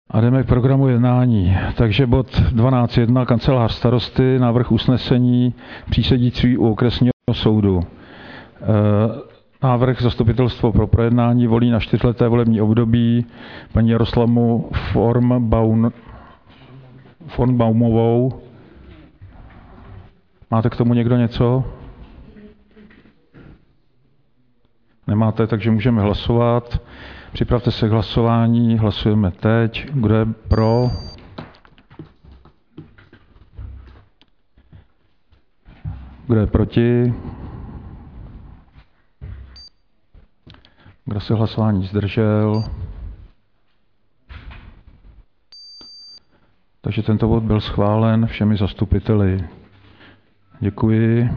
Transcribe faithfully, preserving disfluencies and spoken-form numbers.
A jdeme k programu jednání. Takže bod dvanáct tečka jedna, kancelář starosty, návrh usnesení přísedící u okresního soudu. Návrh zastupitelstvo pro projednání volí na čtyřleté volební období paní Jaroslavu Fornbaum, Fornbaumovou. Máte k tomu někdo něco? Nemáte, takže můžeme hlasovat. Připravte se k hlasování. Hlasujeme teď. Kdo je pro? Kdo je proti? Kdo se hlasování zdržel? Takže tento bod byl schválen všemi zastupiteli. Děkuji.